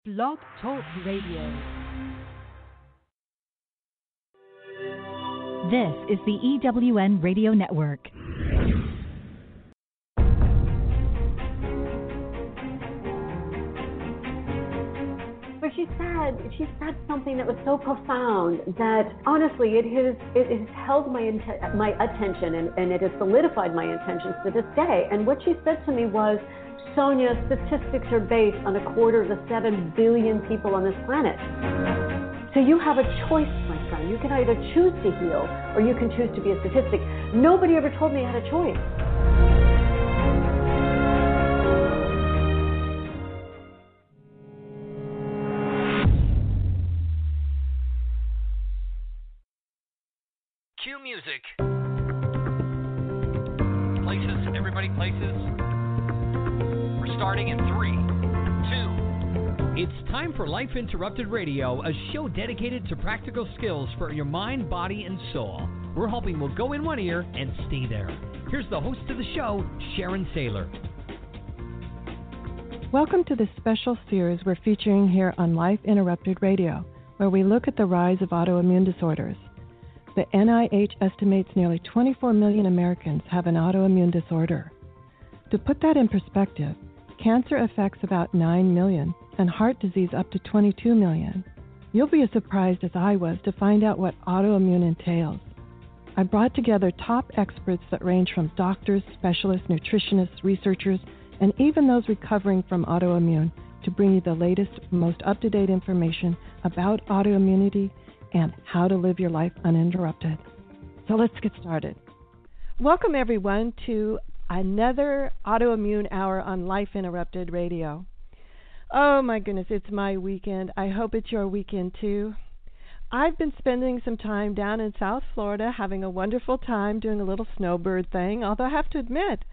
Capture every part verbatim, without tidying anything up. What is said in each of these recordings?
Blog Talk Radio. This is the E W N Radio Network. But she said, she said something that was so profound that honestly, it has it has held my int- my attention and, and it has solidified my intentions to this day. And what she said to me was, Sonia, statistics are based on a quarter of the seven billion people on this planet. So you have a choice, my son. You can either choose to heal or you can choose to be a statistic. Nobody ever told me I had a choice. Cue music. Places, everybody places. We're starting in three, two. It's time for Life Interrupted Radio, a show dedicated to practical skills for your mind, body, and soul. We're hoping we'll go in one ear and stay there. Here's the host of the show, Sharon Saylor. Welcome to this special series we're featuring here on Life Interrupted Radio, where we look at the rise of autoimmune disorders. The N I H estimates nearly twenty-four million Americans have an autoimmune disorder. To put that in perspective, cancer affects about nine million and heart disease up to twenty-two million. You'll be as surprised as I was to find out what autoimmune entails. I brought together top experts that range from doctors, specialists, nutritionists, researchers, and even those recovering from autoimmune to bring you the latest, most up-to-date information about autoimmunity and how to live your life uninterrupted. So let's get started. Welcome, everyone, to another autoimmune hour on Life Interrupted Radio. Oh, my goodness, it's my weekend. I hope it's your weekend, too. I've been spending some time down in South Florida having a wonderful time doing a little snowbird thing, although I have to admit,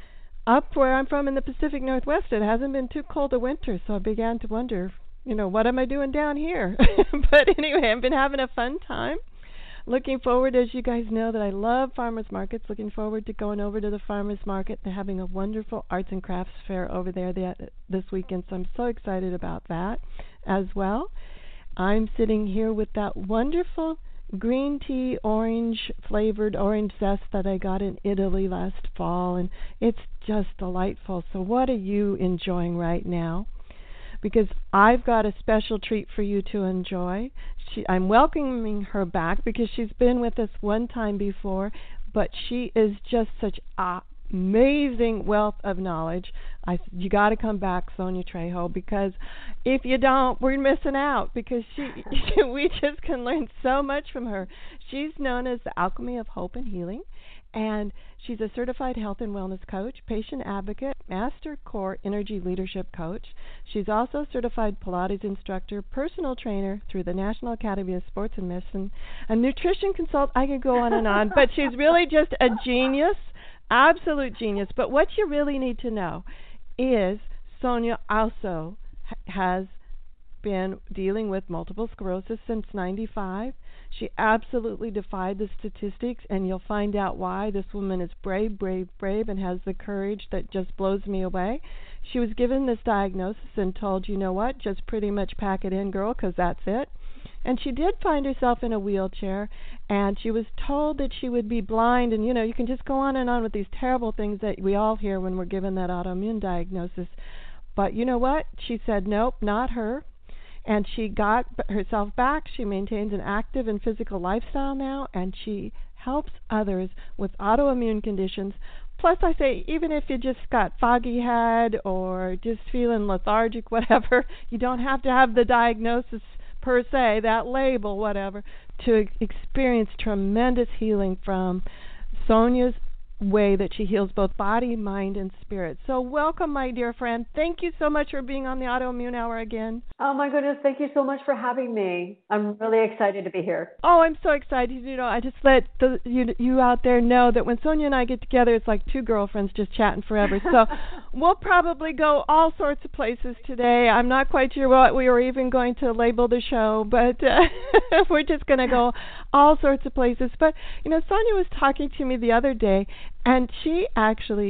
up where I'm from in the Pacific Northwest, it hasn't been too cold a winter, so I began to wonder, you know, what am I doing down here? But anyway, I've been having a fun time. Looking forward, as you guys know, that I love farmers markets. Looking forward to going over to the farmers market. They're having a wonderful arts and crafts fair over there this weekend, so I'm so excited about that as well. I'm sitting here with that wonderful green tea orange flavored orange zest that I got in Italy last fall, and it's just delightful. So what are you enjoying right now? Because I've got a special treat for you to enjoy. She, I'm welcoming her back because she's been with us one time before, but she is just such an amazing wealth of knowledge. I, you got to come back, Sonia Trejo, because if you don't, we're missing out, because she, we just can learn so much from her. She's known as the Alchemy of Hope and Healing, and she's a certified health and wellness coach, patient advocate, master core energy leadership coach. She's also a certified Pilates instructor, personal trainer through the National Academy of Sports and Medicine, a nutrition consultant. I could go on and on, but she's really just a genius, absolute genius. But what you really need to know is Sonia also ha- has been dealing with multiple sclerosis since ninety-five. She absolutely defied the statistics, and you'll find out why. This woman is brave, brave, brave, and has the courage that just blows me away. She was given this diagnosis and told, you know what, just pretty much pack it in, girl, because that's it. And she did find herself in a wheelchair, and she was told that she would be blind. And, you know, you can just go on and on with these terrible things that we all hear when we're given that autoimmune diagnosis. But you know what? She said, nope, not her. And she got herself back. She maintains an active and physical lifestyle now, and she helps others with autoimmune conditions. Plus, I say, even if you just got foggy head or just feeling lethargic, whatever, you don't have to have the diagnosis per se, that label, whatever, to experience tremendous healing from Sonia's way that she heals both body, mind, and spirit. So welcome, my dear friend. Thank you so much for being on the Autoimmune Hour again. Oh, my goodness. Thank you so much for having me. I'm really excited to be here. Oh, I'm so excited. You know, I just let the, you, you out there know that when Sonia and I get together, it's like two girlfriends just chatting forever. So we'll probably go all sorts of places today. I'm not quite sure what we were even going to label the show, but uh, we're just going to go all sorts of places. But, you know, Sonia was talking to me the other day, and she actually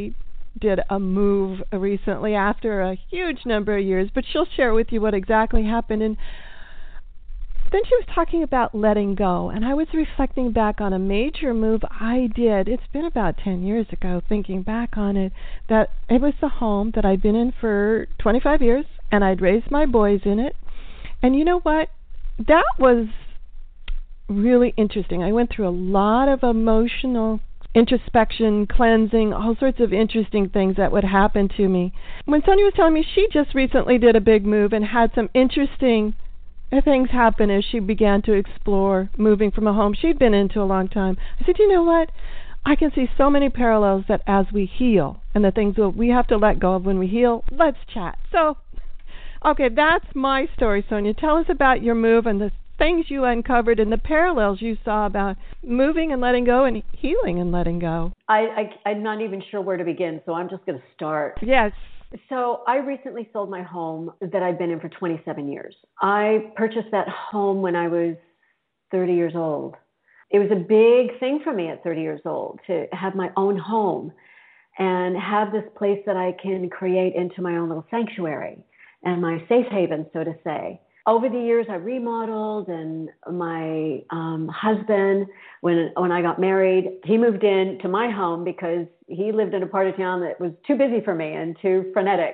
did a move recently after a huge number of years, but she'll share with you what exactly happened. And then she was talking about letting go, and I was reflecting back on a major move I did. It's been about ten years ago, thinking back on it, that it was the home that I'd been in for twenty-five years, and I'd raised my boys in it. And you know what? That was really interesting. I went through a lot of emotional introspection, cleansing, all sorts of interesting things that would happen to me. When Sonia was telling me she just recently did a big move and had some interesting things happen as she began to explore moving from a home she'd been into a long time, I said, you know what? I can see so many parallels that as we heal and the things that we have to let go of when we heal, let's chat. So, okay, that's my story, Sonia. Tell us about your move and the things you uncovered and the parallels you saw about moving and letting go and healing and letting go. I, I, I'm not even sure where to begin, so I'm just going to start. Yes. So I recently sold my home that I'd been in for twenty-seven years. I purchased that home when I was thirty years old. It was a big thing for me at thirty years old to have my own home and have this place that I can create into my own little sanctuary and my safe haven, so to say. Over the years, I remodeled, and my um, husband, when when I got married, he moved in to my home because he lived in a part of town that was too busy for me and too frenetic.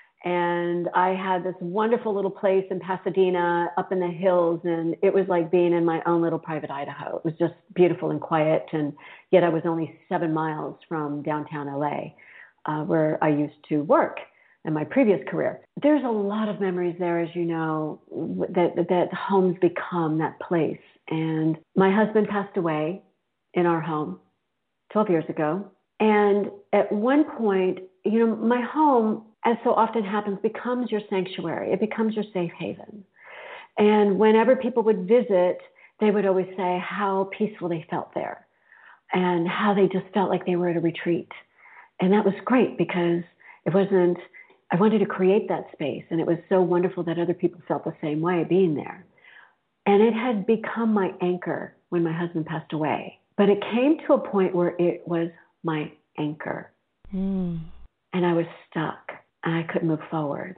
And I had this wonderful little place in Pasadena up in the hills, and it was like being in my own little private Idaho. It was just beautiful and quiet, and yet I was only seven miles from downtown L A, uh, where I used to work in my previous career. There's a lot of memories there, as you know, that that homes become that place. And my husband passed away in our home twelve years ago. And at one point, you know, my home, as so often happens, becomes your sanctuary. It becomes your safe haven. And whenever people would visit, they would always say how peaceful they felt there and how they just felt like they were at a retreat. And that was great because it wasn't, I wanted to create that space, and it was so wonderful that other people felt the same way being there. And it had become my anchor when my husband passed away. But it came to a point where it was my anchor. Mm. And I was stuck, and I couldn't move forward.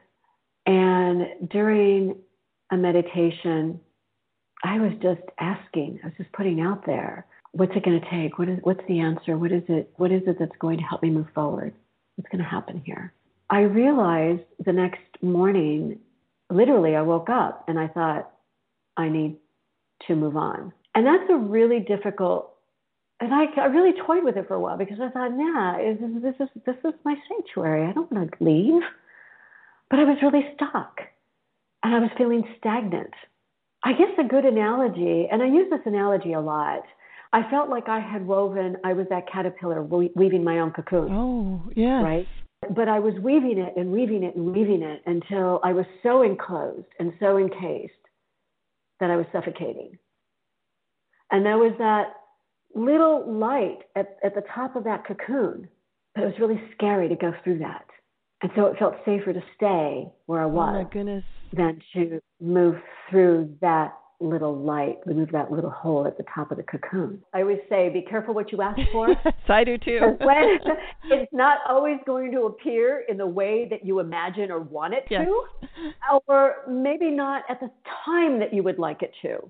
And during a meditation, I was just asking, I was just putting out there, what's it going to take? What is, what's the answer? What is it? What is it that's going to help me move forward? What's going to happen here? I realized the next morning, literally, I woke up and I thought, I need to move on. And that's a really difficult, and I, I really toyed with it for a while because I thought, nah, is, this, is, this is my sanctuary. I don't want to leave. But I was really stuck, and I was feeling stagnant. I guess a good analogy, and I use this analogy a lot, I felt like I had woven, I was that caterpillar weaving my own cocoon. Oh, yes. Right? But I was weaving it and weaving it and weaving it until I was so enclosed and so encased that I was suffocating. And there was that little light at, at the top of that cocoon, but it was really scary to go through that. And so it felt safer to stay where I was oh my goodness. than to move through that little light, remove that little hole at the top of the cocoon. I always say, be careful what you ask for. Yes, I do too. When it's not always going to appear in the way that you imagine or want it yes. to, or maybe not at the time that you would like it to.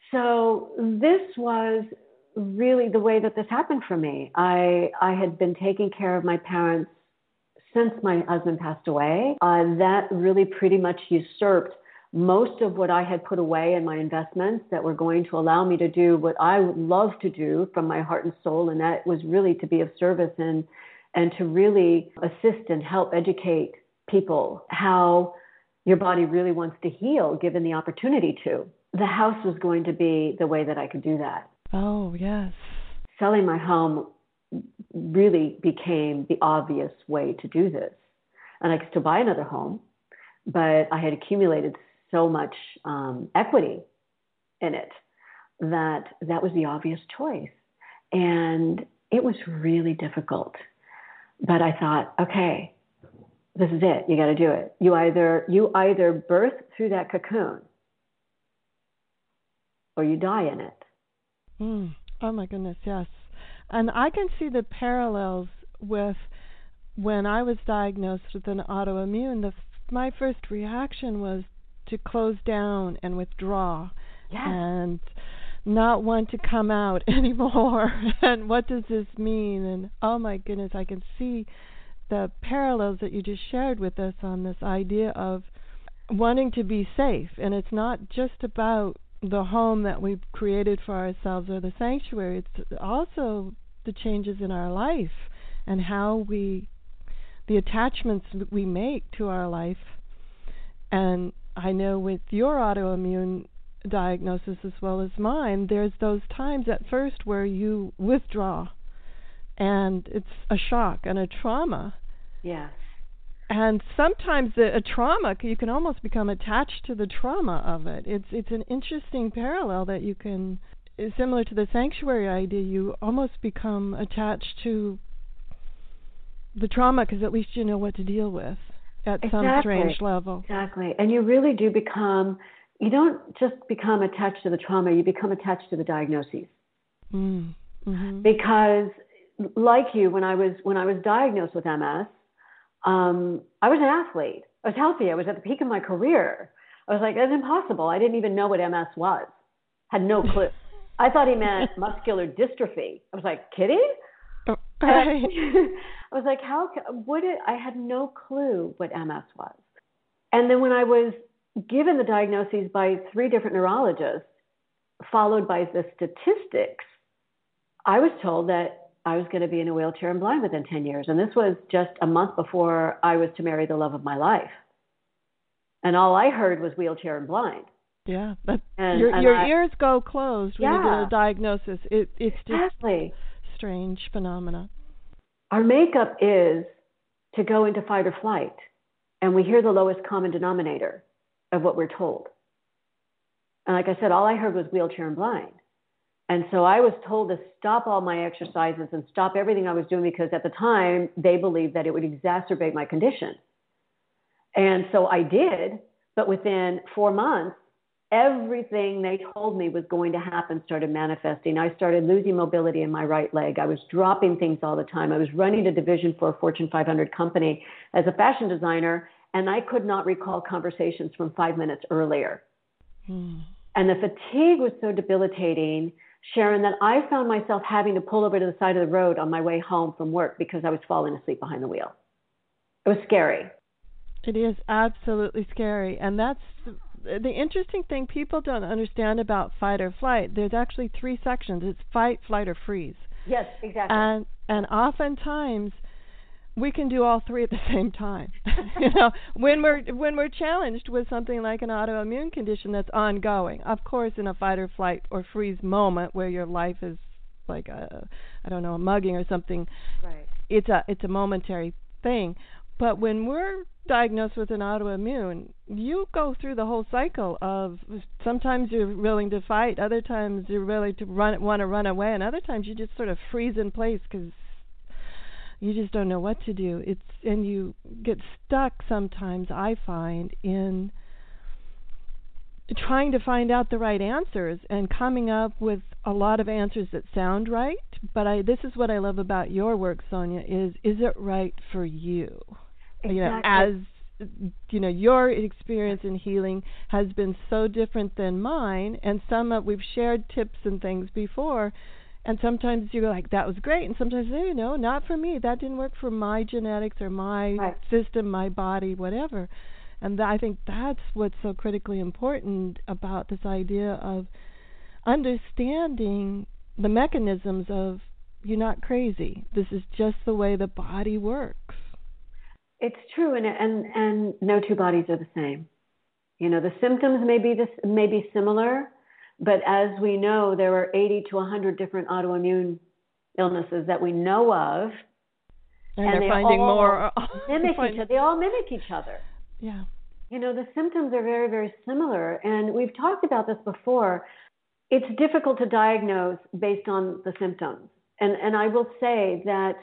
So this was really the way that this happened for me. I, I had been taking care of my parents since my husband passed away. Uh, that really pretty much usurped most of what I had put away in my investments that were going to allow me to do what I would love to do from my heart and soul, and that was really to be of service and and to really assist and help educate people how your body really wants to heal given the opportunity to. The house was going to be the way that I could do that. Oh, yes. Selling my home really became the obvious way to do this. And I could still buy another home, but I had accumulated so much um, equity in it that that was the obvious choice. And it was really difficult. But I thought, okay, this is it. You got to do it. You either you either birth through that cocoon or you die in it. Mm. Oh my goodness, yes. And I can see the parallels with when I was diagnosed with an autoimmune, the, my first reaction was to close down and withdraw. Yes. And not want to come out anymore. And what does this mean? And oh my goodness, I can see the parallels that you just shared with us on this idea of wanting to be safe. And it's not just about the home that we've created for ourselves or the sanctuary. It's also the changes in our life and how we, the attachments we make to our life. And I know with your autoimmune diagnosis as well as mine, there's those times at first where you withdraw and it's a shock and a trauma. Yes. And sometimes the, a trauma, you can almost become attached to the trauma of it. It's it's an interesting parallel that you can, similar to the sanctuary idea, you almost become attached to the trauma because at least you know what to deal with at Exactly. some strange level. Exactly. And you really do become, you don't just become attached to the trauma, you become attached to the diagnoses. Mm. Mm-hmm. Because like you, when I was when I was diagnosed with M S, um, I was an athlete. I was healthy. I was at the peak of my career. I was like, that's impossible. I didn't even know what M S was. Had no clue. I thought he meant muscular dystrophy. I was like, kidding? Oh, right. I was like, how would it? I had no clue what M S was. And then when I was given the diagnoses by three different neurologists, followed by the statistics, I was told that I was going to be in a wheelchair and blind within ten years. And this was just a month before I was to marry the love of my life. And all I heard was wheelchair and blind. Yeah, but and, your, and your I, ears go closed when yeah, you get a diagnosis. It, it's just exactly. strange phenomena. Our makeup is to go into fight or flight. And we hear the lowest common denominator of what we're told. And like I said, all I heard was wheelchair and blind. And so I was told to stop all my exercises and stop everything I was doing because at the time they believed that it would exacerbate my condition. And so I did, but within four months, everything they told me was going to happen started manifesting. I started losing mobility in my right leg. I was dropping things all the time. I was running a division for a Fortune five hundred company as a fashion designer, and I could not recall conversations from five minutes earlier. Hmm. And the fatigue was so debilitating, Sharon, that I found myself having to pull over to the side of the road on my way home from work because I was falling asleep behind the wheel. It was scary. It is absolutely scary. And that's the interesting thing people don't understand about fight or flight. There's actually three sections. It's fight, flight, or freeze. Yes, exactly. And and oftentimes we can do all three at the same time. you know, when we're when we're challenged with something like an autoimmune condition that's ongoing. Of course, in a fight or flight or freeze moment where your life is like a, I don't know, a mugging or something, right. it's a it's a momentary thing. But when we're diagnosed with an autoimmune, you go through the whole cycle of sometimes you're willing to fight, other times you're willing to run, want to run away, and other times you just sort of freeze in place because you just don't know what to do. It's and you get stuck sometimes, I find, in trying to find out the right answers and coming up with a lot of answers that sound right. But I, this is what I love about your work, Sonia, is is it right for you? Exactly. You know, as you know, your experience in healing has been so different than mine, and some of, we've shared tips and things before. And sometimes you're like, that was great. And sometimes, you know, not for me. That didn't work for my genetics or my right. system, my body, whatever. And th- I think that's what's so critically important about this idea of understanding the mechanisms of you're not crazy. This is just the way the body works. It's true. And, and, and no two bodies are the same. You know, the symptoms may be, this, may be similar. But as we know, there are eighty to one hundred different autoimmune illnesses that we know of. And, and they're they finding all more. Mimic find, each other. They all mimic each other. Yeah. You know, the symptoms are very, very similar. And we've talked about this before. It's difficult to diagnose based on the symptoms. And, and I will say that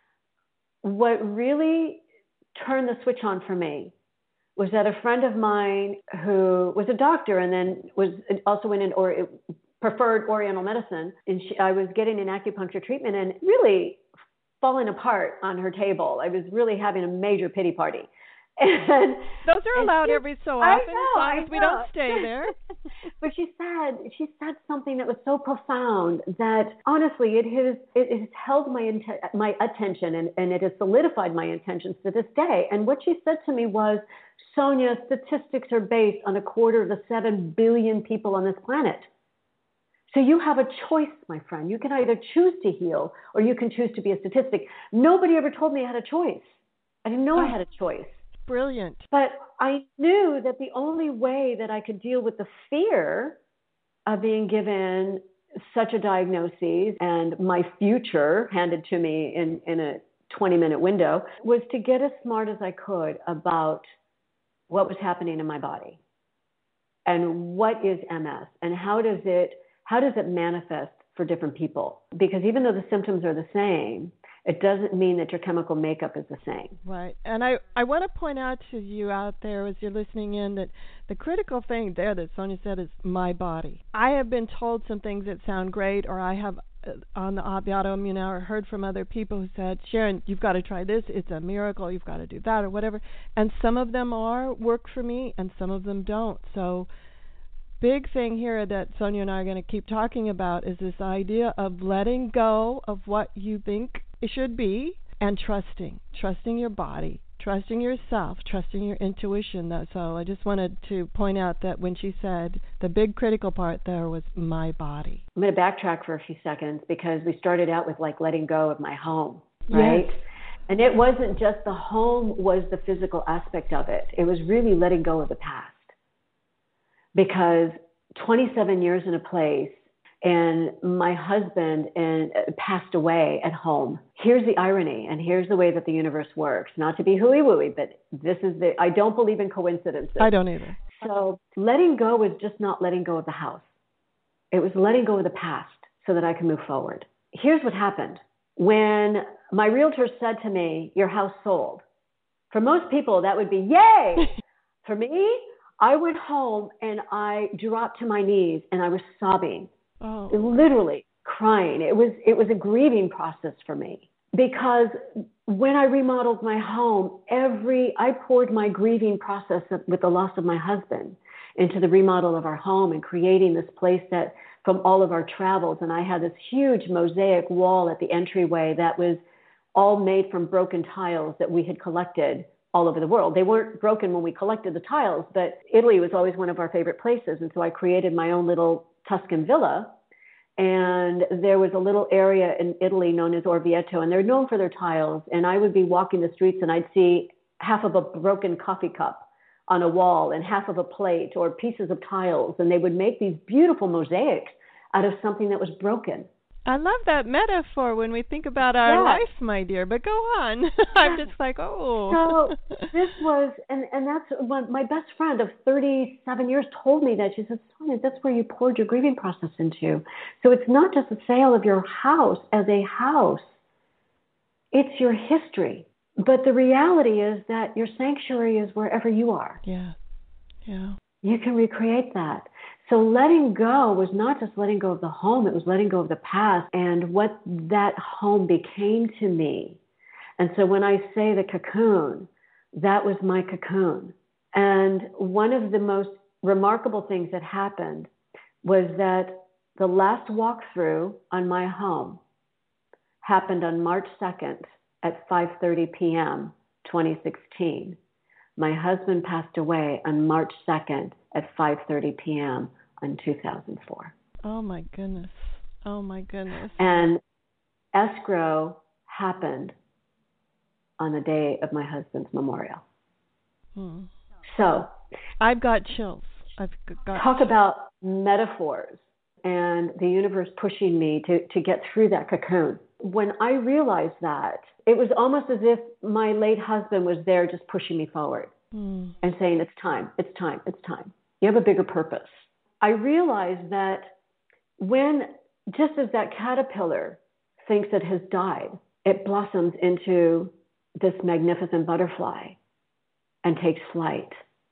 what really turned the switch on for me was that a friend of mine who was a doctor and then was also in an or preferred Oriental medicine, and she, I was getting an acupuncture treatment, and really falling apart on her table. I was really having a major pity party. And those are allowed she, every so often, know, as long as we don't stay there. But she said she said something that was so profound that honestly, it has it has held my int- my attention and, and it has solidified my intentions to this day. And what she said to me was, Sonia, statistics are based on a quarter of the seven billion people on this planet. So you have a choice, my friend. You can either choose to heal or you can choose to be a statistic. Nobody ever told me I had a choice. I didn't know oh. I had a choice. Brilliant. But I knew that the only way that I could deal with the fear of being given such a diagnosis and my future handed to me in, in a twenty-minute window was to get as smart as I could about what was happening in my body and what is M S and how does it how does it manifest for different people? Because even though the symptoms are the same, it doesn't mean that your chemical makeup is the same. Right. And I, I want to point out to you out there as you're listening in that the critical thing there that Sonia said is my body. I have been told some things that sound great, or I have uh, on the, the autoimmune hour heard from other people who said, Sharon, you've got to try this. It's a miracle. You've got to do that or whatever. And some of them are work for me and some of them don't. So big thing here that Sonia and I are going to keep talking about is this idea of letting go of what you think it should be and trusting, trusting your body, trusting yourself, trusting your intuition. So I just wanted to point out that when she said the big critical part there was my body. I'm going to backtrack for a few seconds because we started out with like letting go of my home, right? Yes. And it wasn't just the home was the physical aspect of it. It was really letting go of the past. Because twenty-seven years in a place and my husband and uh, passed away at home. Here's the irony, and here's the way that the universe works. Not to be hooey-wooey, but this is the, I don't believe in coincidences. I don't either. So letting go was just not letting go of the house. It was letting go of the past so that I can move forward. Here's what happened. When my realtor said to me, your house sold, for most people that would be, yay! For me, I went home and I dropped to my knees and I was sobbing, oh. literally crying. It was it was a grieving process for me because when I remodeled my home, every I poured my grieving process of, with the loss of my husband into the remodel of our home and creating this place that from all of our travels. And I had this huge mosaic wall at the entryway that was all made from broken tiles that we had collected all over the world. They weren't broken when we collected the tiles, but Italy was always one of our favorite places. And so I created my own little Tuscan villa. And there was a little area in Italy known as Orvieto, and they're known for their tiles. And I would be walking the streets and I'd see half of a broken coffee cup on a wall and half of a plate or pieces of tiles. And they would make these beautiful mosaics out of something that was broken. I love that metaphor when we think about our yeah. life, my dear, but go on. I'm just like, oh. So this was, and, and that's what my best friend of thirty-seven years told me that. She said, Sonia, that's where you poured your grieving process into. So it's not just the sale of your house as a house. It's your history. But the reality is that your sanctuary is wherever you are. Yeah, yeah. You can recreate that. So letting go was not just letting go of the home, it was letting go of the past and what that home became to me. And so when I say the cocoon, that was my cocoon. And one of the most remarkable things that happened was that the last walkthrough on my home happened on March second at five thirty p.m., twenty sixteen. My husband passed away on March second at five thirty p.m. in two thousand four. Oh, my goodness. Oh, my goodness. And escrow happened on the day of my husband's memorial. Hmm. So I've got chills. I've got talk chills. about metaphors and the universe pushing me to, to get through that cocoon. When I realized that, it was almost as if my late husband was there just pushing me forward hmm. and saying, it's time, it's time, it's time. You have a bigger purpose. I realized that when, just as that caterpillar thinks it has died, it blossoms into this magnificent butterfly and takes flight.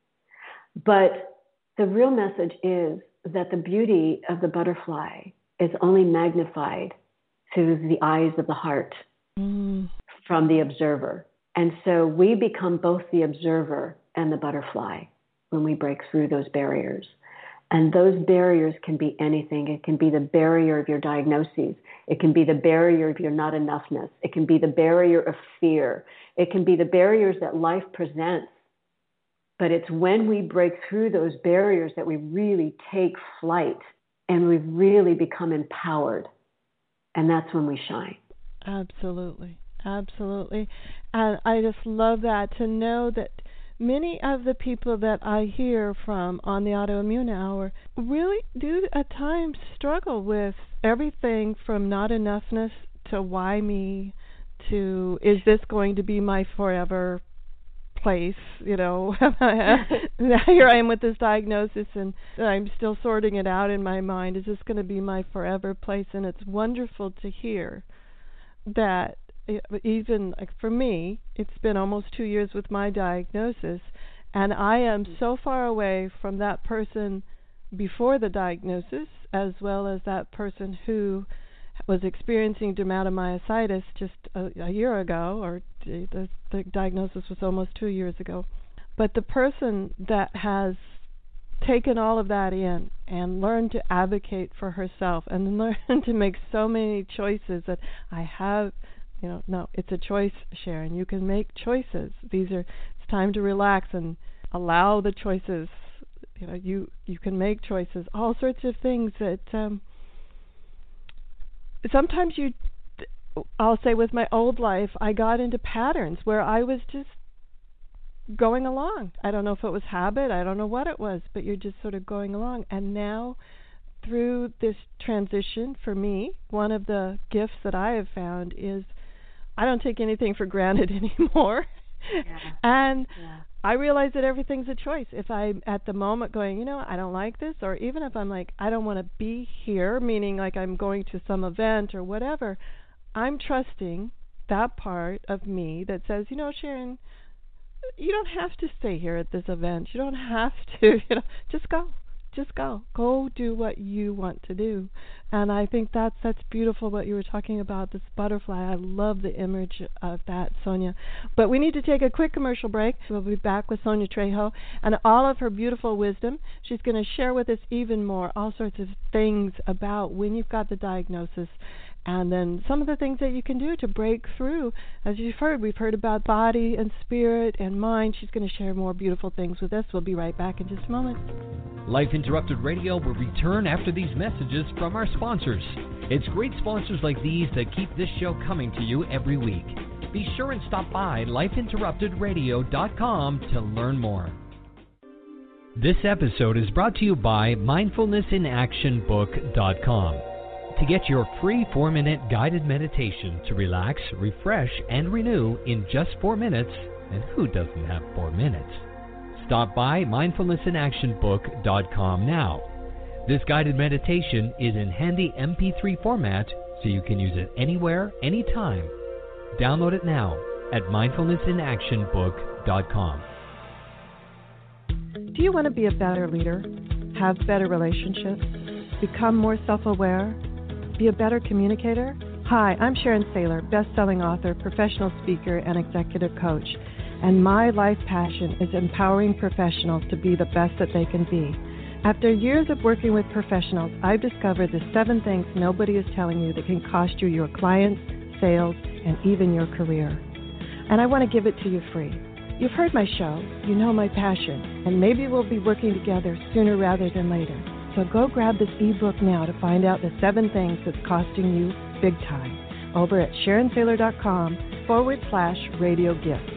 But the real message is that the beauty of the butterfly is only magnified through the eyes of the heart. mm. from the observer. And so we become both the observer and the butterfly when we break through those barriers. And those barriers can be anything. It can be the barrier of your diagnoses. It can be the barrier of your not enoughness. It can be the barrier of fear. It can be the barriers that life presents. But it's when we break through those barriers that we really take flight and we really become empowered. And that's when we shine. Absolutely. Absolutely. And I just love that, to know that many of the people that I hear from on the Autoimmune Hour really do at times struggle with everything from not enoughness to why me to is this going to be my forever place, you know. Here I am with this diagnosis and I'm still sorting it out in my mind. Is this going to be my forever place? And it's wonderful to hear that even like for me, it's been almost two years with my diagnosis, and I am so far away from that person before the diagnosis, as well as that person who was experiencing dermatomyositis just a, a year ago, or the, the diagnosis was almost two years ago. But the person that has taken all of that in and learned to advocate for herself and learned to make so many choices that I have. You know, no, it's a choice, Sharon. You can make choices. These are, it's time to relax and allow the choices. You know, you, you can make choices, all sorts of things that um, sometimes you, I'll say with my old life, I got into patterns where I was just going along. I don't know if it was habit. I don't know what it was, but you're just sort of going along. And now through this transition, for me, one of the gifts that I have found is I don't take anything for granted anymore. Yeah. And yeah. I realize that everything's a choice. If I'm at the moment going, you know, I don't like this, or even if I'm like, I don't want to be here, meaning like I'm going to some event or whatever, I'm trusting that part of me that says, you know, Sharon, you don't have to stay here at this event. You don't have to, you know, just go. Just go. Go do what you want to do. And I think that's that's beautiful what you were talking about, this butterfly. I love the image of that, Sonia. But we need to take a quick commercial break. We'll be back with Sonia Trejo and all of her beautiful wisdom. She's going to share with us even more, all sorts of things about when you've got the diagnosis, and then some of the things that you can do to break through. As you've heard, we've heard about body and spirit and mind. She's going to share more beautiful things with us. We'll be right back in just a moment. Life Interrupted Radio will return after these messages from our sponsors. It's great sponsors like these that keep this show coming to you every week. Be sure and stop by life interrupted radio dot com to learn more. This episode is brought to you by mindfulness in action book dot com. To get your free four-minute guided meditation to relax, refresh, and renew in just four minutes, and who doesn't have four minutes? Stop by mindfulness in action book dot com now. This guided meditation is in handy M P three format, so you can use it anywhere, anytime. Download it now at mindfulness in action book dot com. Do you want to be a better leader, have better relationships, become more self-aware, be a better communicator? Hi, I'm Sharon Saylor, best-selling author, professional speaker, and executive coach. And my life passion is empowering professionals to be the best that they can be. After years of working with professionals, I've discovered the seven things nobody is telling you that can cost you your clients, sales, and even your career. And I want to give it to you free. You've heard my show, you know my passion, and maybe we'll be working together sooner rather than later. So go grab this ebook now to find out the seven things that's costing you big time over at sharon saylor dot com forward slash radio gift.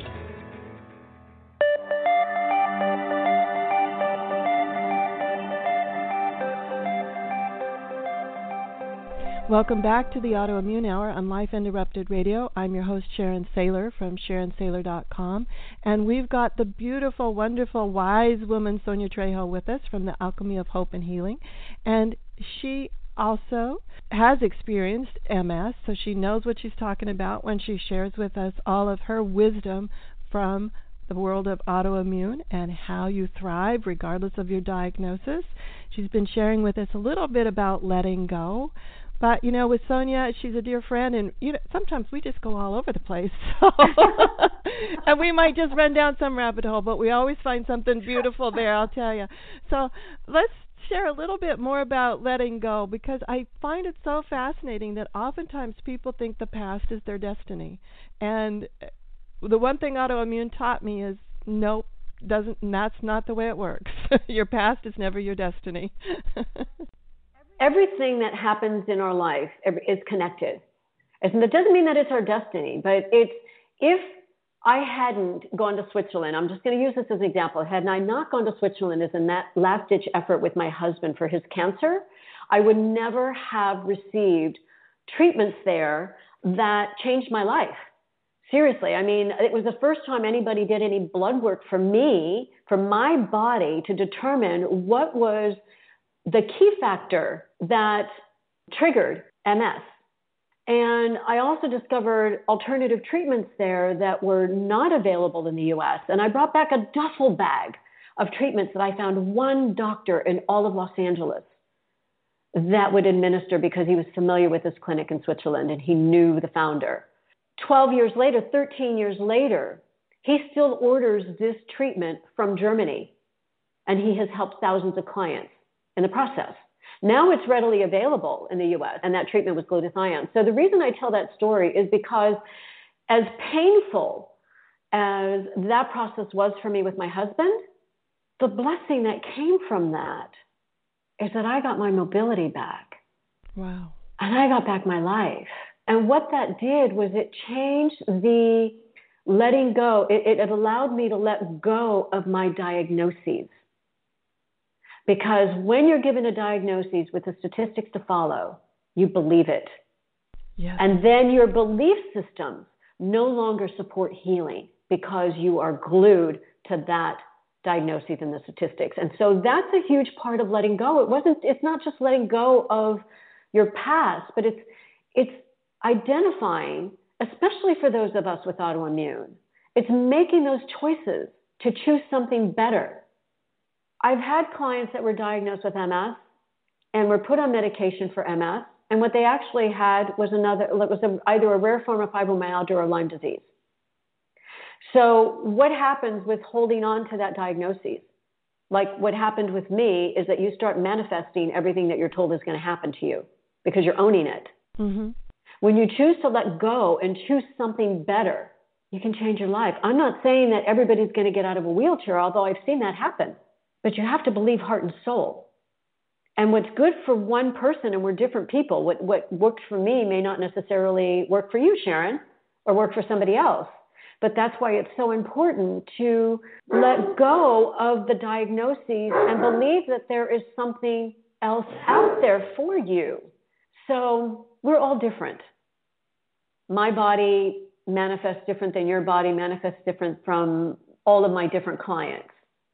Welcome back to the Autoimmune Hour on Life Interrupted Radio. I'm your host, Sharon Saylor from sharon saylor dot com. And we've got the beautiful, wonderful, wise woman, Sonia Trejo, with us from the Alchemy of Hope and Healing. And she also has experienced M S, so she knows what she's talking about when she shares with us all of her wisdom from the world of autoimmune and how you thrive regardless of your diagnosis. She's been sharing with us a little bit about letting go. But, you know, with Sonia, she's a dear friend, and, you know, sometimes we just go all over the place. So and we might just run down some rabbit hole, but we always find something beautiful there, I'll tell you. So let's share a little bit more about letting go, because I find it so fascinating that oftentimes people think the past is their destiny. And the one thing autoimmune taught me is, nope, doesn't, that's not the way it works. Your past is never your destiny. Everything that happens in our life is connected. And that doesn't mean that it's our destiny, but it's, if I hadn't gone to Switzerland, I'm just going to use this as an example, had I not gone to Switzerland as a last-ditch effort with my husband for his cancer, I would never have received treatments there that changed my life. Seriously, I mean, it was the first time anybody did any blood work for me, for my body, to determine what was the key factor that triggered M S. And I also discovered alternative treatments there that were not available in the U S. And I brought back a duffel bag of treatments that I found one doctor in all of Los Angeles that would administer, because he was familiar with this clinic in Switzerland and he knew the founder. twelve years later, thirteen years later, he still orders this treatment from Germany, and he has helped thousands of clients in the process. Now it's readily available in the U S, and that treatment was glutathione. So the reason I tell that story is because, as painful as that process was for me with my husband, the blessing that came from that is that I got my mobility back. Wow. And I got back my life. And what that did was it changed the letting go. It, it allowed me to let go of my diagnoses. Because when you're given a diagnosis with the statistics to follow, you believe it. Yes. And then your belief systems no longer support healing because you are glued to that diagnosis and the statistics. And so that's a huge part of letting go. It wasn't, it's not just letting go of your past, but it's, it's identifying, especially for those of us with autoimmune, it's making those choices to choose something better. I've had clients that were diagnosed with M S and were put on medication for M S, and what they actually had was another, it was a, either a rare form of fibromyalgia or Lyme disease. So what happens with holding on to that diagnosis? Like what happened with me is that you start manifesting everything that you're told is going to happen to you because you're owning it. Mm-hmm. When you choose to let go and choose something better, you can change your life. I'm not saying that everybody's going to get out of a wheelchair, although I've seen that happen. But you have to believe heart and soul. And what's good for one person, and we're different people, what, what worked for me may not necessarily work for you, Sharon, or work for somebody else. But that's why it's so important to let go of the diagnoses and believe that there is something else out there for you. So we're all different. My body manifests different than your body, manifests different from all of my different clients.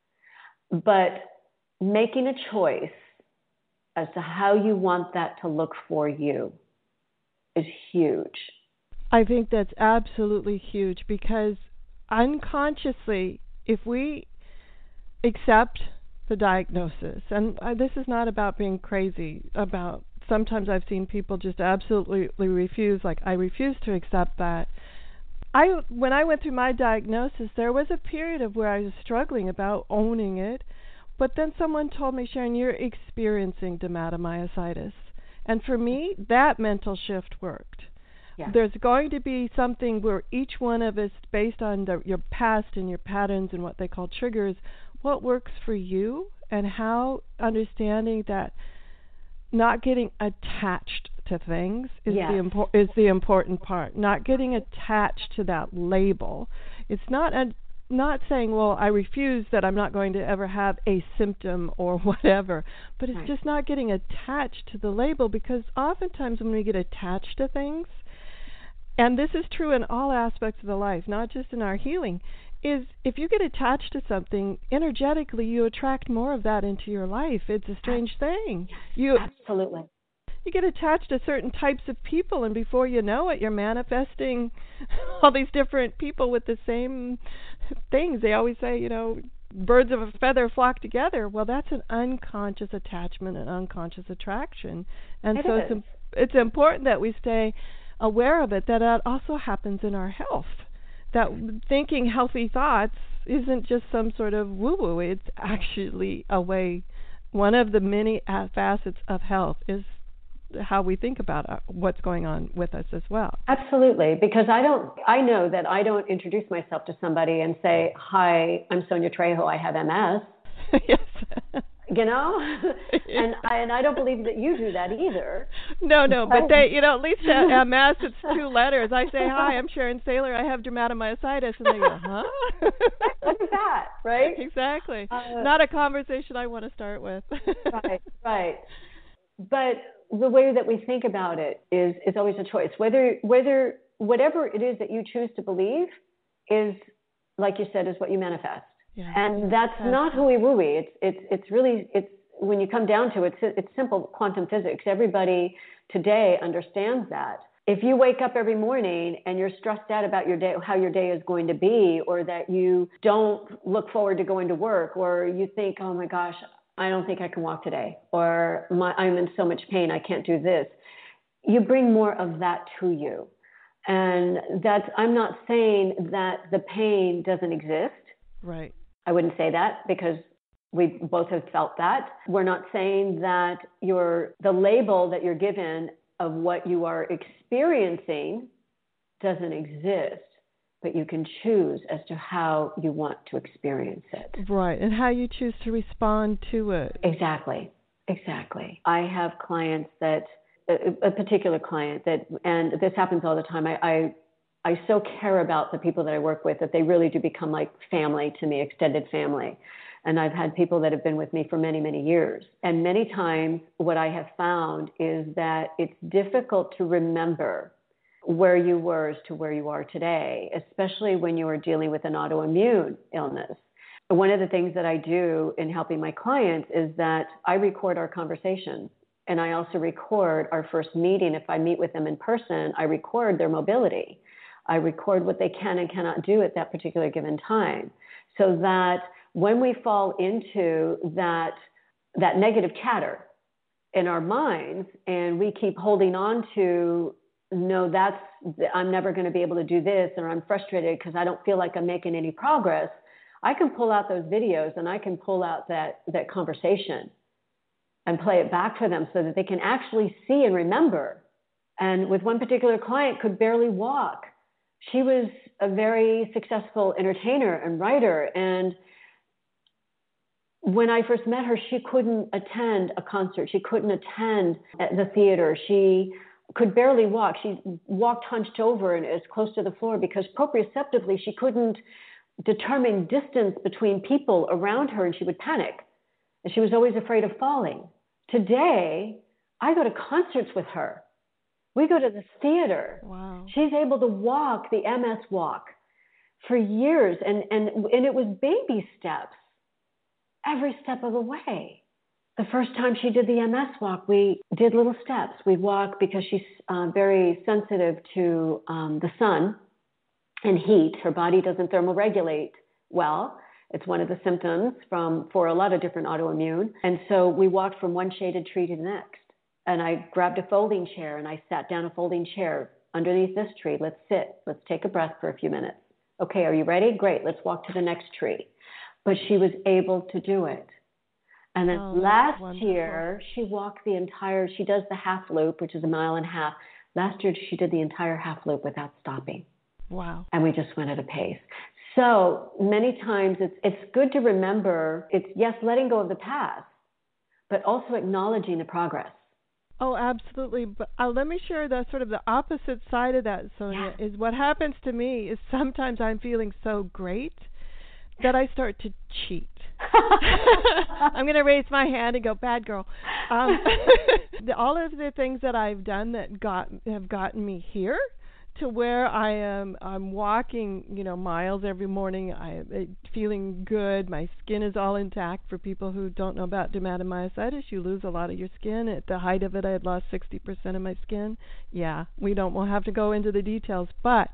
But making a choice as to how you want that to look for you is huge. I think that's absolutely huge, because unconsciously, if we accept the diagnosis, and this is not about being crazy, about sometimes I've seen people just absolutely refuse, like, I refuse to accept that. I, when I went through my diagnosis, there was a period of where I was struggling about owning it, but then someone told me, Sharon, you're experiencing dermatomyositis. And for me, that mental shift worked. Yeah. There's going to be something where each one of us, based on the, your past and your patterns and what they call triggers, what works for you, and how understanding that not getting attached to things is yes. the impor- is the important part. Not getting attached to that label. It's not a, not saying, well, I refuse that I'm not going to ever have a symptom or whatever, but it's right. just not getting attached to the label, because oftentimes when we get attached to things, and this is true in all aspects of the life, not just in our healing, is if you get attached to something, energetically you attract more of that into your life. It's a strange thing. You Absolutely. You get attached to certain types of people, and before you know it, you're manifesting all these different people with the same things. They always say, you know, birds of a feather flock together. Well, that's an unconscious attachment, an unconscious attraction. And it so is. it's it's important that we stay aware of it, that that also happens in our health. That thinking healthy thoughts isn't just some sort of woo-woo. It's actually a way, one of the many facets of health is how we think about what's going on with us as well. Absolutely, because I don't, I know that I don't introduce myself to somebody and say, "Hi, I'm Sonia Trejo, I have M S." Yes. You know, and I and I don't believe that you do that either. No, no, but they, you know, at least at M S it's two letters. I say, "Hi, I'm Sharon Saylor. I have dermatomyositis," and they go, "Huh?" Look at that, right? Exactly. Uh, Not a conversation I want to start with. Right, right. But the way that we think about it is is always a choice. Whether whether whatever it is that you choose to believe is, like you said, is what you manifest. Yeah. And that's That's not hooey-wooey. It's it's it's really it's when you come down to it, it's it's simple quantum physics. Everybody today understands that. If you wake up every morning and you're stressed out about your day, how your day is going to be, or that you don't look forward to going to work, or you think, "Oh my gosh, I don't think I can walk today," or my, "I'm in so much pain, I can't do this," you bring more of that to you. And that's, I'm not saying that the pain doesn't exist. Right. I wouldn't say that because we both have felt that. We're not saying that your the label that you're given of what you are experiencing doesn't exist, but you can choose as to how you want to experience it. Right, and how you choose to respond to it. Exactly, exactly. I have clients that, a, a particular client that, and this happens all the time, I, I I so care about the people that I work with that they really do become like family to me, extended family. And I've had people that have been with me for many, many years. And many times what I have found is that it's difficult to remember where you were as to where you are today, especially when you are dealing with an autoimmune illness. One of the things that I do in helping my clients is that I record our conversations. And I also record our first meeting. If I meet with them in person, I record their mobility. I record what they can and cannot do at that particular given time, so that when we fall into that that negative chatter in our minds and we keep holding on to, no, that's, I'm never going to be able to do this, or I'm frustrated because I don't feel like I'm making any progress, I can pull out those videos and I can pull out that, that conversation and play it back for them so that they can actually see and remember. And with one particular client, could barely walk. She was a very successful entertainer and writer. And when I first met her, she couldn't attend a concert. She couldn't attend at the theater. She could barely walk. She walked hunched over and as close to the floor because proprioceptively she couldn't determine distance between people around her, and she would panic. And she was always afraid of falling. Today, I go to concerts with her. We go to the theater. Wow. She's able to walk the M S walk for years, and, and, and it was baby steps every step of the way. The first time she did the M S walk, we did little steps. We walk because she's uh, very sensitive to um, the sun and heat. Her body doesn't thermoregulate well. It's one of the symptoms from for a lot of different autoimmune. And so we walked from one shaded tree to the next. And I grabbed a folding chair and I sat down a folding chair underneath this tree. Let's sit. Let's take a breath for a few minutes. Okay, are you ready? Great. Let's walk to the next tree. But she was able to do it. And then oh, last year, she walked the entire, she does the half loop, which is a mile and a half. Last year, she did the entire half loop without stopping. Wow. And we just went at a pace. So many times it's it's good to remember, it's, yes, letting go of the past, but also acknowledging the progress. Oh, absolutely. But uh, let me share the sort of the opposite side of that, Sonia, yeah. is what happens to me is sometimes I'm feeling so great that I start to cheat. I'm going to raise my hand and go, bad girl. Um, the, all of the things that I've done that got have gotten me here to where I am, I'm walking, you know, miles every morning. I'm feeling good. My skin is all intact. For people who don't know about dermatomyositis, you lose a lot of your skin. At the height of it, I had lost sixty percent of my skin. Yeah, we don't we'll have to go into the details. But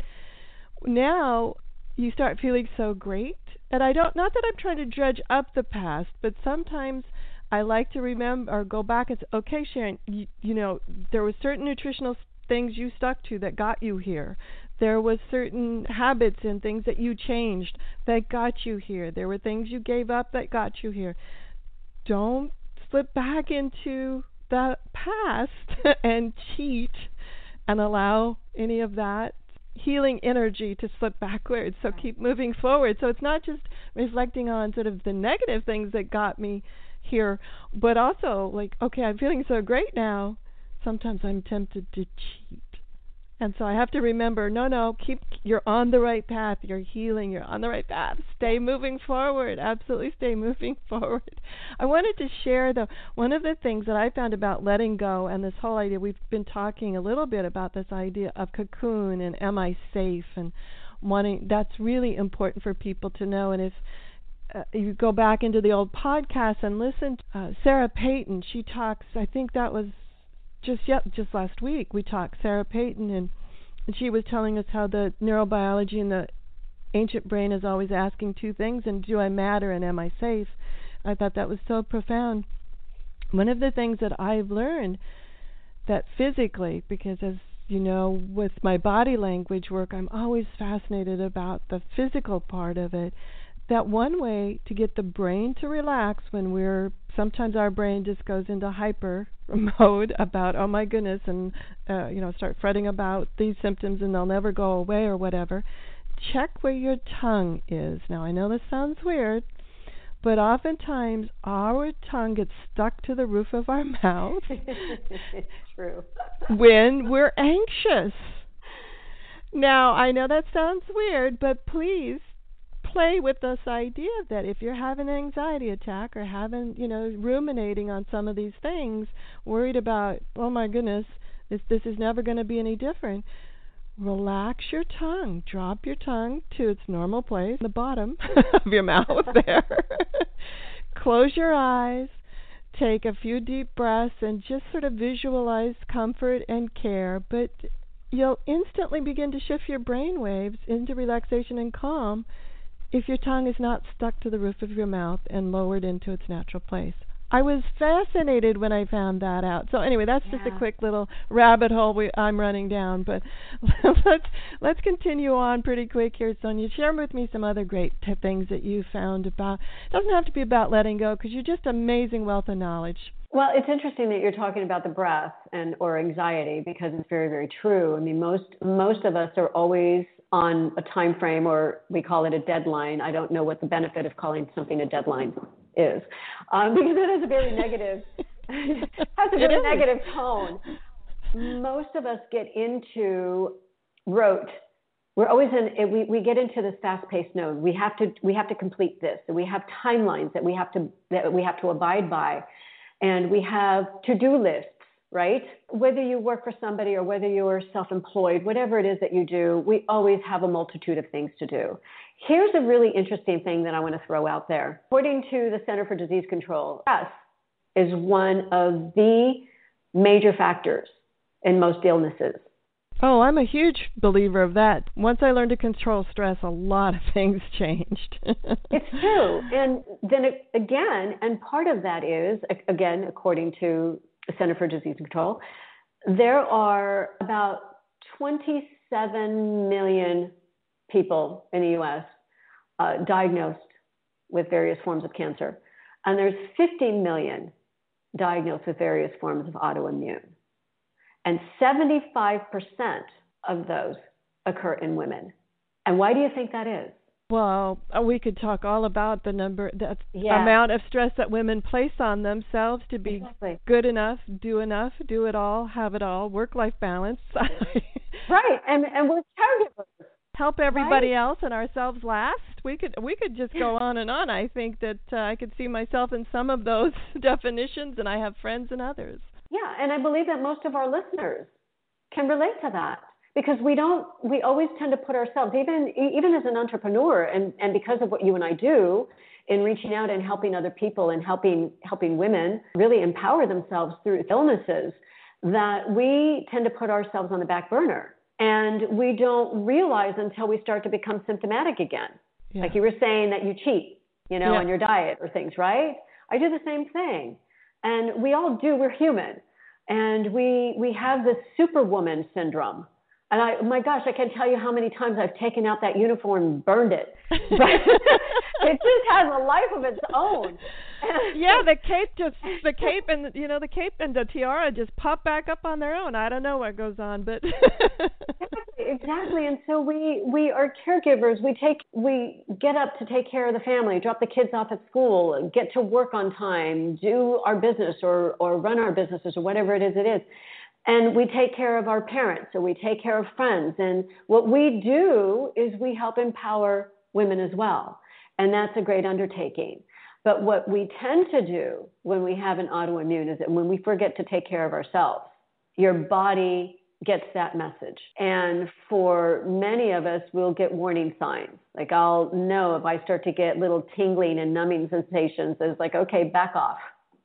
now you start feeling so great. And I don't, not that I'm trying to dredge up the past, but sometimes I like to remember or go back and say, okay, Sharon, you, you know, there were certain nutritional things you stuck to that got you here. There was certain habits and things that you changed that got you here. There were things you gave up that got you here. Don't slip back into the past and cheat and allow any of that healing energy to slip backwards. So keep moving forward. So it's not just reflecting on sort of the negative things that got me here, but also like, okay, I'm feeling so great now. Sometimes I'm tempted to cheat. And so I have to remember, no, no, keep, you're on the right path. You're healing. You're on the right path. Stay moving forward. Absolutely stay moving forward. I wanted to share, though, one of the things that I found about letting go and this whole idea, we've been talking a little bit about this idea of cocoon and am I safe, and wanting, that's really important for people to know. And if uh, you go back into the old podcast and listen to uh, Sarah Payton, she talks, I think that was Just yep, just last week we talked, Sarah Payton, and, and she was telling us how the neurobiology in the ancient brain is always asking two things, and do I matter and am I safe? I thought that was so profound. One of the things that I've learned that physically, because as you know, with my body language work, I'm always fascinated about the physical part of it, that one way to get the brain to relax when we're, sometimes our brain just goes into hyper mode about, oh my goodness, and uh, you know, start fretting about these symptoms and they'll never go away or whatever. Check where your tongue is. Now I know this sounds weird, but oftentimes our tongue gets stuck to the roof of our mouth. It's true. When we're anxious. Now I know that sounds weird, but please play with this idea that if you're having an anxiety attack or having, you know, ruminating on some of these things, worried about, oh my goodness, this this is never going to be any different, relax your tongue. Drop your tongue to its normal place, the bottom of your mouth there. Close your eyes. Take a few deep breaths and just sort of visualize comfort and care, but you'll instantly begin to shift your brain waves into relaxation and calm if your tongue is not stuck to the roof of your mouth and lowered into its natural place. I was fascinated when I found that out. So anyway, that's yeah. just a quick little rabbit hole we, I'm running down. But let's let's continue on pretty quick here, Sonia. Share with me some other great t- things that you found about. It doesn't have to be about letting go, because you're just amazing wealth of knowledge. Well, it's interesting that you're talking about the breath and or anxiety, because it's very, very true. I mean, most most of us are always on a time frame, or we call it a deadline. I don't know what the benefit of calling something a deadline is, um, because it has a very negative, has a very negative tone. Most of us get into rote. We're always in. We we get into this fast-paced mode. We have to we have to complete this. And we have timelines that we have to that we have to abide by, and we have to-do lists. Right? Whether you work for somebody or whether you're self-employed, whatever it is that you do, we always have a multitude of things to do. Here's a really interesting thing that I want to throw out there. According to the Center for Disease Control, stress is one of the major factors in most illnesses. Oh, I'm a huge believer of that. Once I learned to control stress, a lot of things changed. It's true. And then it, again, and part of that is, again, according to the Center for Disease Control, there are about twenty-seven million people in the U S uh, diagnosed with various forms of cancer. And there's fifteen million diagnosed with various forms of autoimmune. And seventy-five percent of those occur in women. And why do you think that is? Well, we could talk all about the number, the yeah. amount of stress that women place on themselves to be exactly. good enough, do enough, do it all, have it all, work-life balance. Right, and and we're caregivers. Help everybody right? else and ourselves last. We could we could just go on and on. I think that uh, I could see myself in some of those definitions, and I have friends in others. Yeah, and I believe that most of our listeners can relate to that. Because we don't, we always tend to put ourselves, even even as an entrepreneur, and, and because of what you and I do in reaching out and helping other people and helping helping women really empower themselves through illnesses, that we tend to put ourselves on the back burner. And we don't realize until we start to become symptomatic again. Yeah. Like you were saying that you cheat, you know, yeah. on your diet or things, right? I do the same thing. And we all do, we're human. And we we have this superwoman syndrome. And I, my gosh, I can't tell you how many times I've taken out that uniform and burned it. But it just has a life of its own. Yeah, the cape just, the cape and, you know, the cape and the tiara just pop back up on their own. I don't know what goes on, but. Exactly, exactly. And so we, we are caregivers. We take, we get up to take care of the family, drop the kids off at school, get to work on time, do our business or, or run our businesses or whatever it is it is. And we take care of our parents, or we take care of friends. And what we do is we help empower women as well. And that's a great undertaking. But what we tend to do when we have an autoimmune is that when we forget to take care of ourselves, your body gets that message. And for many of us, we'll get warning signs. Like I'll know if I start to get little tingling and numbing sensations, it's like, okay, back off.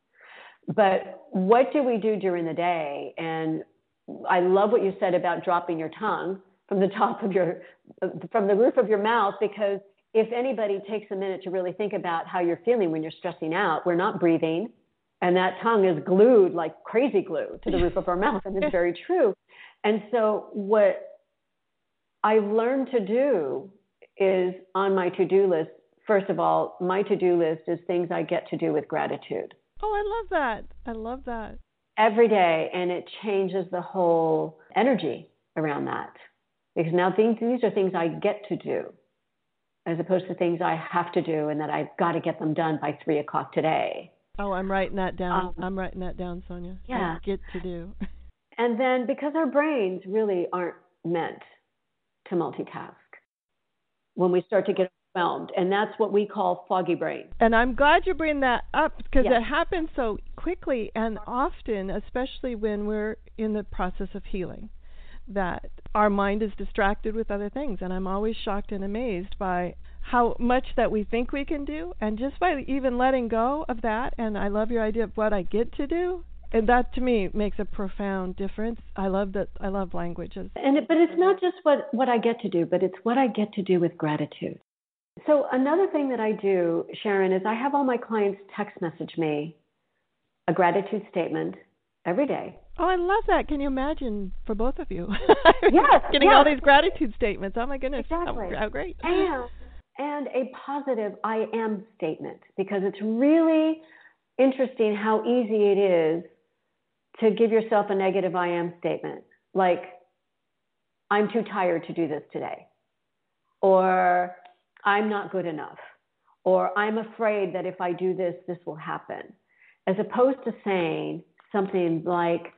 But what do we do during the day? And I love what you said about dropping your tongue from the top of your, from the roof of your mouth, because if anybody takes a minute to really think about how you're feeling when you're stressing out, we're not breathing. And that tongue is glued like crazy glue to the roof of our mouth. And it's very true. And so what I've learned to do is on my to-do list, first of all, my to-do list is things I get to do with gratitude. Oh, I love that. I love that. Every day, and it changes the whole energy around that. Because now things, these are things I get to do, as opposed to things I have to do and that I've got to get them done by three o'clock today. Oh, I'm writing that down. Um, I'm writing that down, Sonia. Yeah. I get to do. And then because our brains really aren't meant to multitask when we start to get overwhelmed, and that's what we call foggy brain. And I'm glad you bring that up, because yes. it happens so quickly and often, especially when we're in the process of healing, that our mind is distracted with other things. And I'm always shocked and amazed by how much that we think we can do, and just by even letting go of that. And I love your idea of what I get to do. And that to me makes a profound difference. I love that. I love languages. And it, but it's not just what, what I get to do, but it's what I get to do with gratitude. So another thing that I do, Sharon, is I have all my clients text message me a gratitude statement every day. Oh, I love that. Can you imagine for both of you? Yes. Getting yes. all these gratitude statements. Oh, my goodness. Exactly. How, how great. And, and a positive I am statement, because it's really interesting how easy it is to give yourself a negative I am statement. Like, I'm too tired to do this today. Or I'm not good enough. Or I'm afraid that if I do this, this will happen. As opposed to saying something like,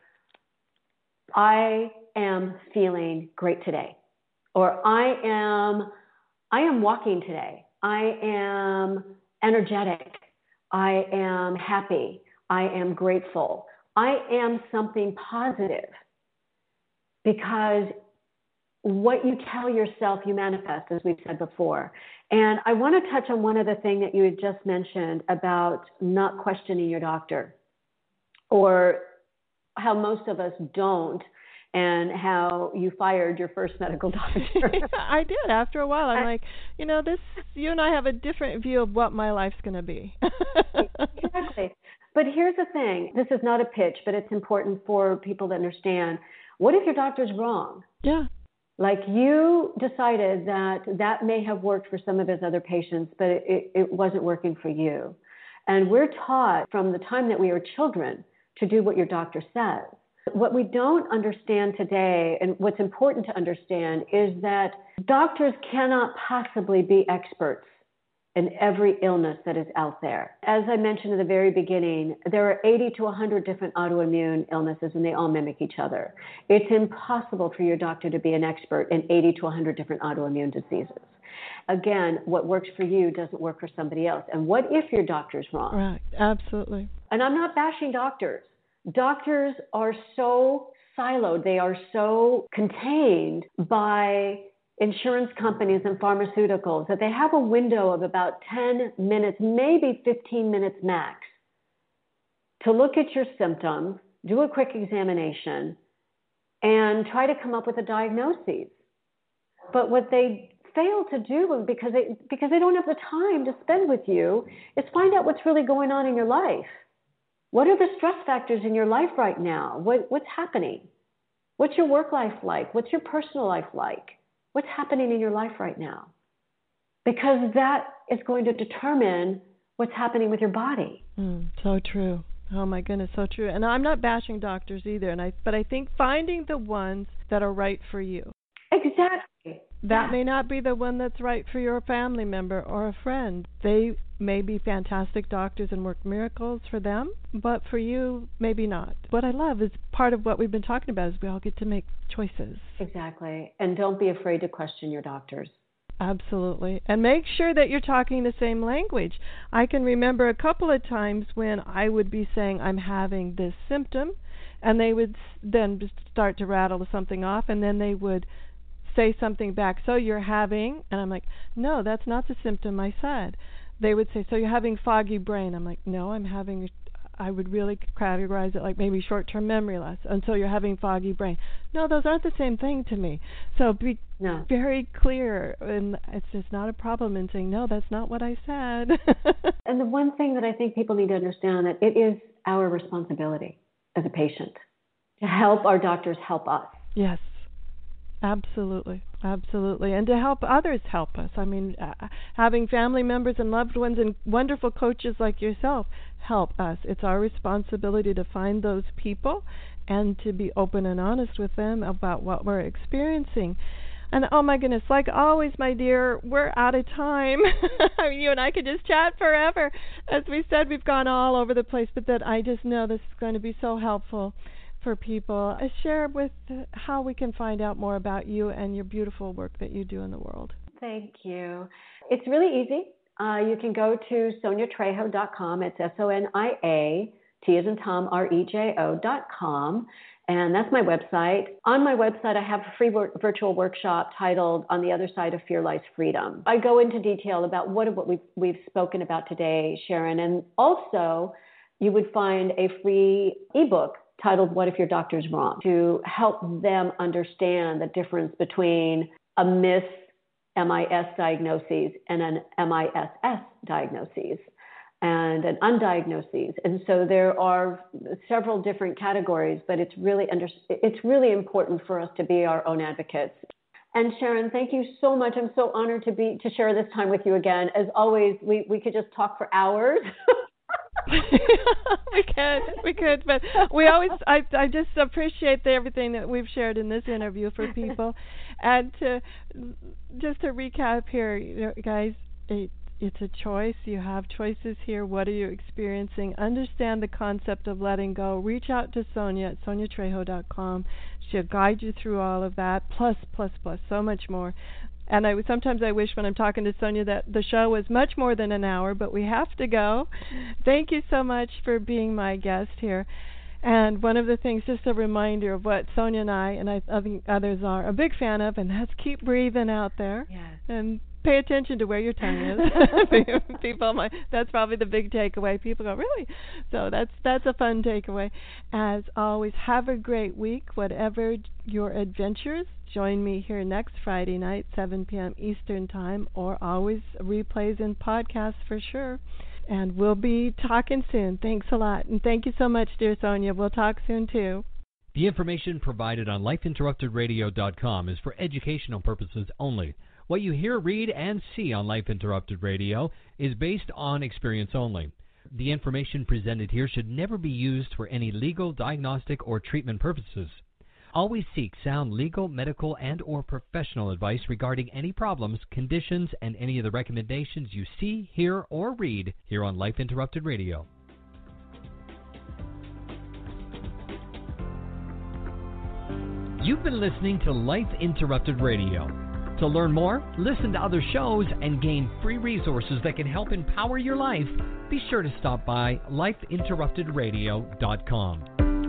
I am feeling great today. Or I am, I am walking today. I am energetic. I am happy. I am grateful. I am something positive. Because what you tell yourself, you manifest, as we've said before. And I want to touch on one other thing that you had just mentioned about not questioning your doctor, or how most of us don't, and how you fired your first medical doctor. Yeah, I did. After a while, I'm like, you know, this, you and I have a different view of what my life's going to be. Exactly. But here's the thing. This is not a pitch, but it's important for people to understand. What if your doctor's wrong? Yeah. Like, you decided that that may have worked for some of his other patients, but it, it wasn't working for you. And we're taught from the time that we are children to do what your doctor says. What we don't understand today, and what's important to understand, is that doctors cannot possibly be experts in every illness that is out there. As I mentioned in the very beginning, there are eighty to one hundred different autoimmune illnesses, and they all mimic each other. It's impossible for your doctor to be an expert in eighty to one hundred different autoimmune diseases. Again, what works for you doesn't work for somebody else. And what if your doctor's wrong? Right, absolutely. And I'm not bashing doctors. Doctors are so siloed. They are so contained by insurance companies and pharmaceuticals that they have a window of about ten minutes, maybe fifteen minutes max, to look at your symptoms, do a quick examination, and try to come up with a diagnosis. But what they fail to do because they, because they don't have the time to spend with you is find out what's really going on in your life. What are the stress factors in your life right now? What, what's happening? What's your work life like? What's your personal life like? What's happening in your life right now? Because that is going to determine what's happening with your body. Mm, so true. Oh my goodness, so true. And I'm not bashing doctors either, and I but I think finding the ones that are right for you. Exactly. That yeah. may not be the one that's right for your family member or a friend. They may be fantastic doctors and work miracles for them, but for you, maybe not. What I love is part of what we've been talking about is we all get to make choices. Exactly. And don't be afraid to question your doctors. Absolutely. And make sure that you're talking the same language. I can remember a couple of times when I would be saying, I'm having this symptom, and they would then start to rattle something off, and then they would say something back, so you're having, and I'm like, no, that's not the symptom I said. They would say, so you're having foggy brain. I'm like, no, I'm having, I would really categorize it like maybe short-term memory loss, until you're having foggy brain. No, those aren't the same thing to me. So be no. very clear, and it's just not a problem in saying, no, that's not what I said. And the one thing that I think people need to understand, that it is our responsibility as a patient to help our doctors help us. Yes. Absolutely, absolutely. And to help others help us. I mean, uh, having family members and loved ones and wonderful coaches like yourself help us. It's our responsibility to find those people and to be open and honest with them about what we're experiencing. And oh my goodness, like always, my dear, we're out of time. I mean, you and I could just chat forever. As we said, we've gone all over the place, but that I just know this is going to be so helpful for people. Uh, share with uh, how we can find out more about you and your beautiful work that you do in the world. Thank you. It's really easy. Uh, you can go to sonia trejo dot com. It's S O N I A, T as in Tom, R E J O dot com. And that's my website. On my website, I have a free wor- virtual workshop titled On the Other Side of Fear Lies Freedom. I go into detail about what of what we've, we've spoken about today, Sharon. And also, you would find a free ebook titled What If Your Doctor's Wrong, to help them understand the difference between a mis M I S diagnosis and an M I S S diagnosis and an undiagnosis. And so there are several different categories, but it's really under, it's really important for us to be our own advocates. And Sharon, thank you so much. I'm so honored to be to share this time with you again. As always, we, we could just talk for hours. we could, we could, but we always, I, I just appreciate the, everything that we've shared in this interview for people. And to, just to recap here, you know, guys, it, it's a choice. You have choices here. What are you experiencing? Understand the concept of letting go. Reach out to Sonia at sonia trejo dot com. She'll guide you through all of that, plus, plus, plus, so much more. And I sometimes I wish when I'm talking to Sonia that the show was much more than an hour, but we have to go. Thank you so much for being my guest here. And one of the things, just a reminder of what Sonia and I, and I think others are, a big fan of, and that's keep breathing out there. Yes. And pay attention to where your tongue is. People, might, that's probably the big takeaway. People go, really? So that's that's a fun takeaway. As always, have a great week, whatever your adventures. Join me here next Friday night, seven p.m. Eastern Time, or always replays and podcasts for sure. And we'll be talking soon. Thanks a lot. And thank you so much, dear Sonia. We'll talk soon, too. The information provided on life interrupted radio dot com is for educational purposes only. What you hear, read, and see on Life Interrupted Radio is based on experience only. The information presented here should never be used for any legal, diagnostic, or treatment purposes. Always seek sound legal, medical, and or professional advice regarding any problems, conditions, and any of the recommendations you see, hear, or read here on Life Interrupted Radio. You've been listening to Life Interrupted Radio. To learn more, listen to other shows, and gain free resources that can help empower your life, be sure to stop by life interrupted radio dot com.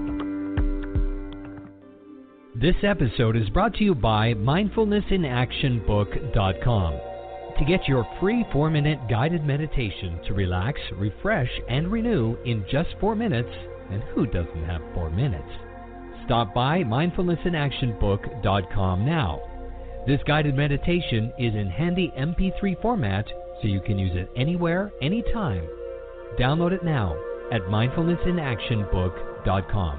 This episode is brought to you by mindfulness in action book dot com. To get your free four-minute guided meditation to relax, refresh, and renew in just four minutes, and who doesn't have four minutes? Stop by mindfulness in action book dot com now. This guided meditation is in handy M P three format, so you can use it anywhere, anytime. Download it now at mindfulness in action book dot com.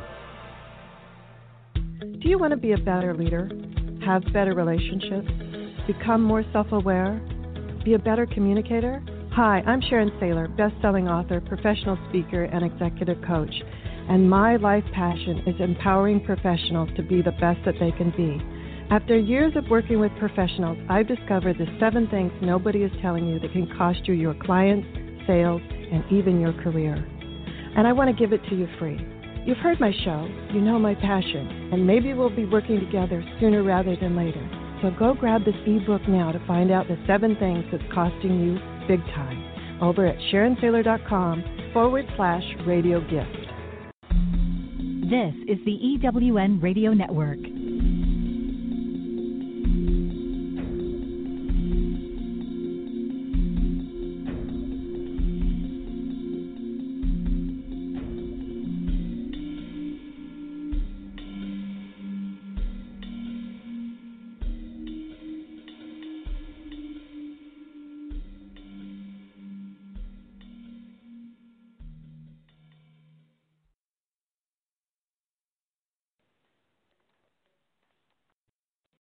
Do you want to be a better leader, have better relationships, become more self-aware, be a better communicator? Hi, I'm Sharon Saylor, best-selling author, professional speaker, and executive coach. And my life passion is empowering professionals to be the best that they can be. After years of working with professionals, I've discovered the seven things nobody is telling you that can cost you your clients, sales, and even your career. And I want to give it to you free. You've heard my show, you know my passion, and maybe we'll be working together sooner rather than later. So go grab this ebook now to find out the seven things that's costing you big time over at SharonSaylor.com forward slash radio gift. This is the E W N Radio Network.